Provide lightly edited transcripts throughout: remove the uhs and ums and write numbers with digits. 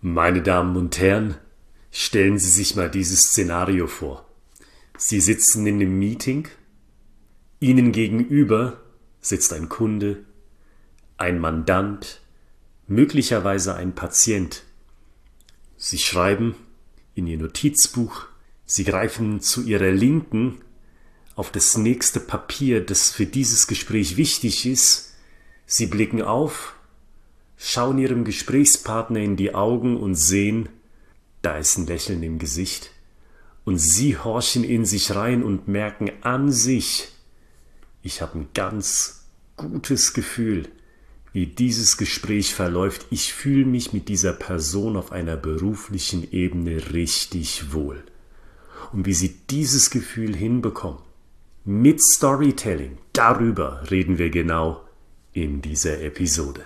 Meine Damen und Herren, stellen Sie sich mal dieses Szenario vor. Sie sitzen in einem Meeting, Ihnen gegenüber sitzt ein Kunde, ein Mandant, möglicherweise ein Patient. Sie schreiben in Ihr Notizbuch, Sie greifen zu Ihrer Linken auf das nächste Papier, das für dieses Gespräch wichtig ist. Sie blicken auf, schauen Ihrem Gesprächspartner in die Augen und sehen, da ist ein Lächeln im Gesicht. Und Sie horchen in sich rein und merken an sich, ich habe ein ganz gutes Gefühl, wie dieses Gespräch verläuft. Ich fühle mich mit dieser Person auf einer beruflichen Ebene richtig wohl. Und wie Sie dieses Gefühl hinbekommen, mit Storytelling, darüber reden wir genau in dieser Episode.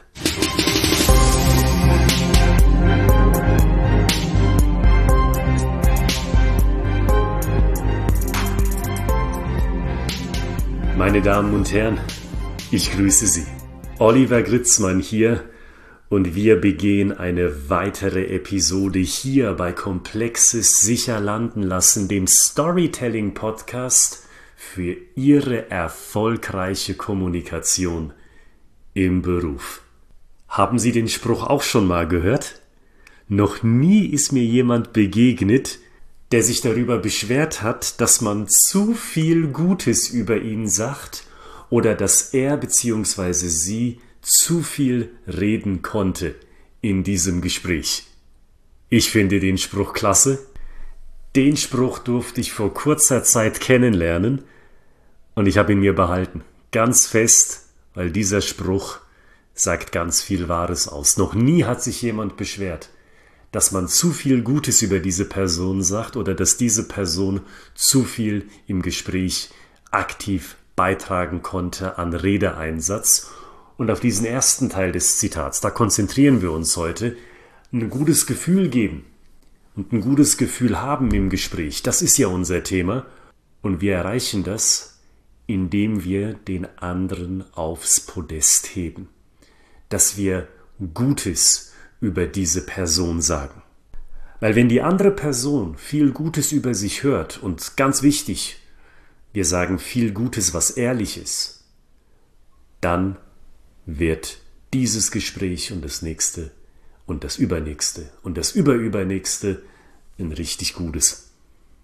Meine Damen und Herren, ich grüße Sie. Oliver Gritzmann hier und wir begehen eine weitere Episode hier bei Komplexes sicher landen lassen, dem Storytelling-Podcast für Ihre erfolgreiche Kommunikation im Beruf. Haben Sie den Spruch auch schon mal gehört? Noch nie ist mir jemand begegnet, der sich darüber beschwert hat, dass man zu viel Gutes über ihn sagt oder dass er bzw. sie zu viel reden konnte in diesem Gespräch. Ich finde den Spruch klasse. Den Spruch durfte ich vor kurzer Zeit kennenlernen und ich habe ihn mir behalten. Ganz fest, weil dieser Spruch sagt ganz viel Wahres aus. Noch nie hat sich jemand beschwert, dass man zu viel Gutes über diese Person sagt oder dass diese Person zu viel im Gespräch aktiv beitragen konnte an Redeeinsatz. Und auf diesen ersten Teil des Zitats, da konzentrieren wir uns heute, ein gutes Gefühl geben und ein gutes Gefühl haben im Gespräch. Das ist ja unser Thema und wir erreichen das, indem wir den anderen aufs Podest heben, dass wir Gutes über diese Person sagen. Weil wenn die andere Person viel Gutes über sich hört und ganz wichtig, wir sagen viel Gutes, was ehrlich ist, dann wird dieses Gespräch und das nächste und das übernächste und das überübernächste ein richtig gutes.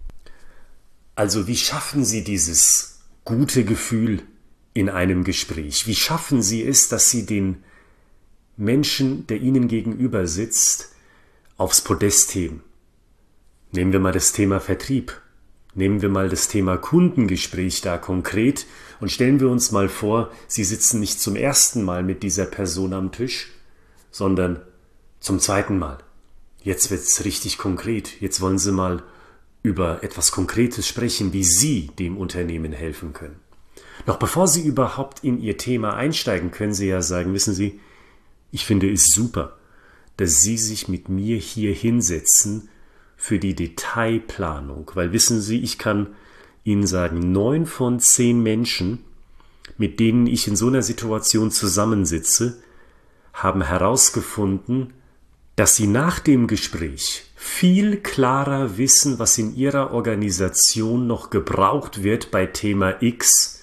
Also wie schaffen Sie dieses gute Gefühl in einem Gespräch? Wie schaffen Sie es, dass Sie den Menschen, der Ihnen gegenüber sitzt, aufs Podest heben? Nehmen wir mal das Thema Vertrieb. Nehmen wir mal das Thema Kundengespräch da konkret und stellen wir uns mal vor, Sie sitzen nicht zum ersten Mal mit dieser Person am Tisch, sondern zum zweiten Mal. Jetzt wird's richtig konkret. Jetzt wollen Sie mal über etwas Konkretes sprechen, wie Sie dem Unternehmen helfen können. Noch bevor Sie überhaupt in Ihr Thema einsteigen, können Sie ja sagen, wissen Sie, ich finde es super, dass Sie sich mit mir hier hinsetzen für die Detailplanung. Weil wissen Sie, ich kann Ihnen sagen, 9 von 10 Menschen, mit denen ich in so einer Situation zusammensitze, haben herausgefunden, dass sie nach dem Gespräch viel klarer wissen, was in ihrer Organisation noch gebraucht wird bei Thema X,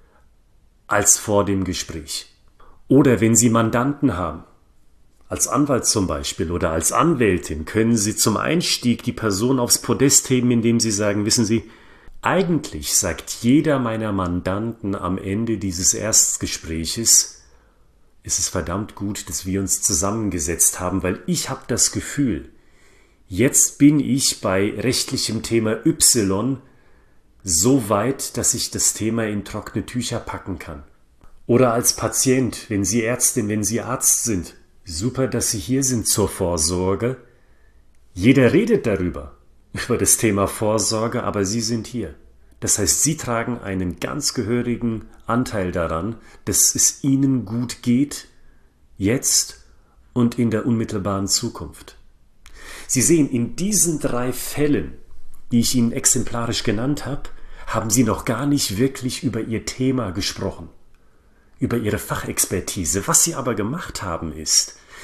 als vor dem Gespräch. Oder wenn Sie Mandanten haben, als Anwalt zum Beispiel oder als Anwältin, können Sie zum Einstieg die Person aufs Podest heben, indem Sie sagen, wissen Sie, eigentlich sagt jeder meiner Mandanten am Ende dieses Erstgespräches, es ist verdammt gut, dass wir uns zusammengesetzt haben, weil ich habe das Gefühl, jetzt bin ich bei rechtlichem Thema Y so weit, dass ich das Thema in trockene Tücher packen kann. Oder als Patient, wenn Sie Ärztin, wenn Sie Arzt sind. Super, dass Sie hier sind zur Vorsorge. Jeder redet darüber, über das Thema Vorsorge, aber Sie sind hier. Das heißt, Sie tragen einen ganz gehörigen Anteil daran, dass es Ihnen gut geht, jetzt und in der unmittelbaren Zukunft. Sie sehen, in diesen 3 Fällen, die ich Ihnen exemplarisch genannt habe, haben Sie noch gar nicht wirklich über Ihr Thema gesprochen, über Ihre Fachexpertise. Was Sie aber gemacht haben ist,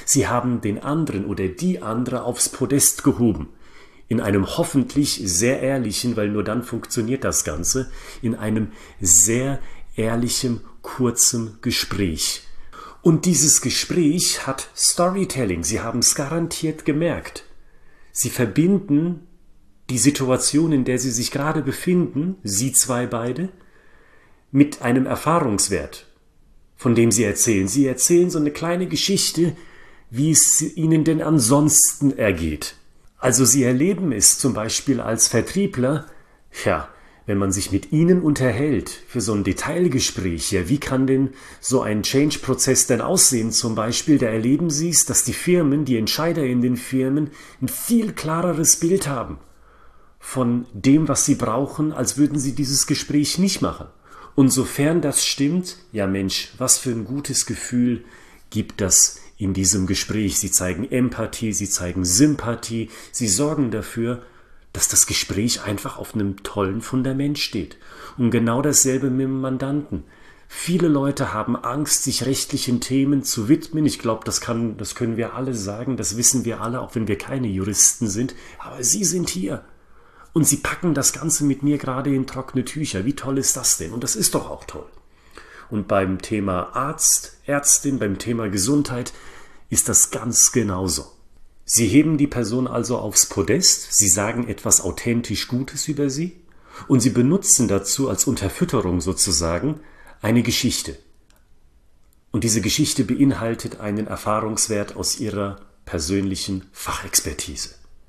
Sie haben den anderen oder die andere aufs Podest gehoben. In einem hoffentlich sehr ehrlichen, weil nur dann funktioniert das Ganze, in einem sehr ehrlichen, kurzen Gespräch. Und dieses Gespräch hat Storytelling. Sie haben es garantiert gemerkt. Sie verbinden die Situation, in der Sie sich gerade befinden, Sie zwei beide, mit einem Erfahrungswert, von dem Sie erzählen. Sie erzählen so eine kleine Geschichte, wie es Ihnen denn ansonsten ergeht. Also Sie erleben es zum Beispiel als Vertriebler, wenn man sich mit Ihnen unterhält für so ein Detailgespräch, wie kann denn so ein Change-Prozess denn aussehen zum Beispiel, da erleben Sie es, dass die Firmen, die Entscheider in den Firmen ein viel klareres Bild haben von dem, was sie brauchen, als würden sie dieses Gespräch nicht machen. Und sofern das stimmt, ja Mensch, was für ein gutes Gefühl gibt das in diesem Gespräch. Sie zeigen Empathie, sie zeigen Sympathie, sie sorgen dafür, dass das Gespräch einfach auf einem tollen Fundament steht. Und genau dasselbe mit dem Mandanten. Viele Leute haben Angst, sich rechtlichen Themen zu widmen. Ich glaube, das können wir alle sagen, das wissen wir alle, auch wenn wir keine Juristen sind. Aber Sie sind hier. Und Sie packen das Ganze mit mir gerade in trockene Tücher. Wie toll ist das denn? Und das ist doch auch toll. Und beim Thema Arzt, Ärztin, beim Thema Gesundheit ist das ganz genauso. Sie heben die Person also aufs Podest, Sie sagen etwas authentisch Gutes über sie und Sie benutzen dazu als Unterfütterung sozusagen eine Geschichte. Und diese Geschichte beinhaltet einen Erfahrungswert aus Ihrer persönlichen Fachexpertise.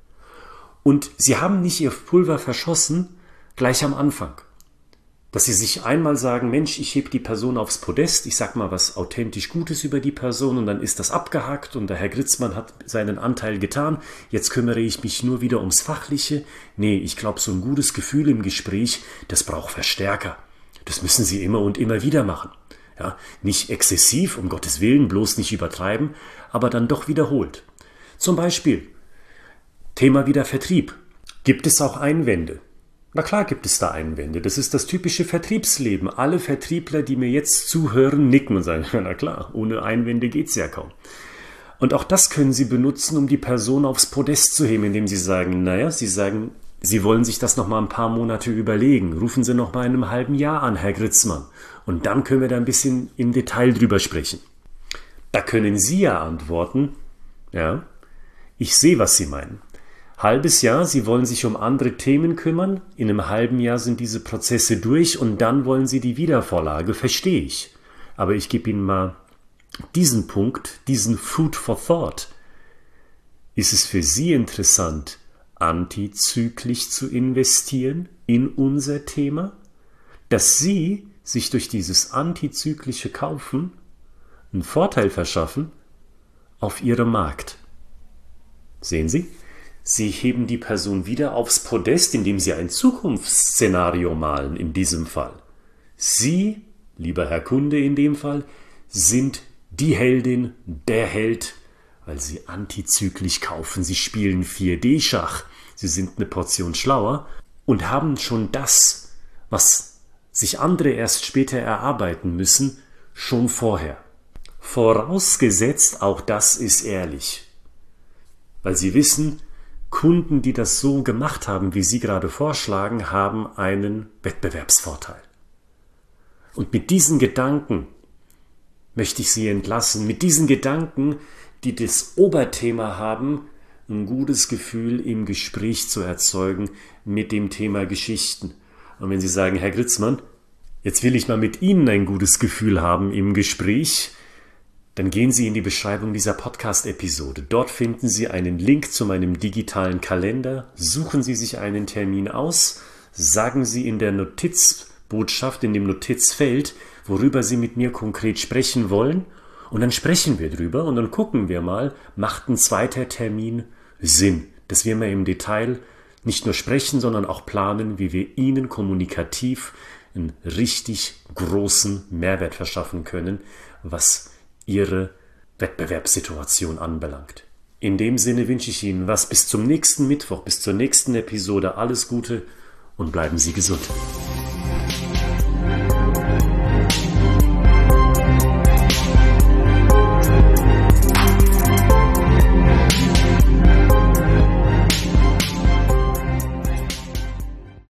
Und Sie haben nicht Ihr Pulver verschossen gleich am Anfang. Dass Sie sich einmal sagen, Mensch, ich hebe die Person aufs Podest, ich sag mal was authentisch Gutes über die Person und dann ist das abgehakt und der Herr Gritzmann hat seinen Anteil getan, jetzt kümmere ich mich nur wieder ums Fachliche. Nee, ich glaube, so ein gutes Gefühl im Gespräch, das braucht Verstärker. Das müssen Sie immer und immer wieder machen. Ja, nicht exzessiv, um Gottes Willen, bloß nicht übertreiben, aber dann doch wiederholt. Zum Beispiel, Thema wieder Vertrieb. Gibt es auch Einwände? Na klar gibt es da Einwände. Das ist das typische Vertriebsleben. Alle Vertriebler, die mir jetzt zuhören, nicken und sagen, na klar, ohne Einwände geht's ja kaum. Und auch das können Sie benutzen, um die Person aufs Podest zu heben, indem Sie sagen, Sie wollen sich das noch mal ein paar Monate überlegen. Rufen Sie noch mal in einem halben Jahr an, Herr Gritzmann. Und dann können wir da ein bisschen im Detail drüber sprechen. Da können Sie ja antworten, ja, ich sehe, was Sie meinen. Halbes Jahr, Sie wollen sich um andere Themen kümmern, in einem halben Jahr sind diese Prozesse durch und dann wollen Sie die Wiedervorlage, verstehe ich. Aber ich gebe Ihnen mal diesen Punkt, diesen Food for Thought. Ist es für Sie interessant, antizyklisch zu investieren in unser Thema? Dass Sie sich durch dieses antizyklische Kaufen einen Vorteil verschaffen auf Ihrem Markt. Sehen Sie? Sie heben die Person wieder aufs Podest, indem Sie ein Zukunftsszenario malen, in diesem Fall. Sie, lieber Herr Kunde in dem Fall, sind die Heldin, der Held, weil Sie antizyklisch kaufen. Sie spielen 4D-Schach. Sie sind eine Portion schlauer und haben schon das, was sich andere erst später erarbeiten müssen, schon vorher. Vorausgesetzt, auch das ist ehrlich. Weil Sie wissen, Kunden, die das so gemacht haben, wie Sie gerade vorschlagen, haben einen Wettbewerbsvorteil. Und mit diesen Gedanken möchte ich Sie entlassen, mit diesen Gedanken, die das Oberthema haben, ein gutes Gefühl im Gespräch zu erzeugen mit dem Thema Geschichten. Und wenn Sie sagen, Herr Gritzmann, jetzt will ich mal mit Ihnen ein gutes Gefühl haben im Gespräch, dann gehen Sie in die Beschreibung dieser Podcast-Episode. Dort finden Sie einen Link zu meinem digitalen Kalender. Suchen Sie sich einen Termin aus, sagen Sie in der Notizbotschaft, in dem Notizfeld, worüber Sie mit mir konkret sprechen wollen. Und dann sprechen wir drüber und dann gucken wir mal, macht ein zweiter Termin Sinn, dass wir mal im Detail nicht nur sprechen, sondern auch planen, wie wir Ihnen kommunikativ einen richtig großen Mehrwert verschaffen können, was Ihre Wettbewerbssituation anbelangt. In dem Sinne wünsche ich Ihnen was bis zum nächsten Mittwoch, bis zur nächsten Episode. Alles Gute und bleiben Sie gesund.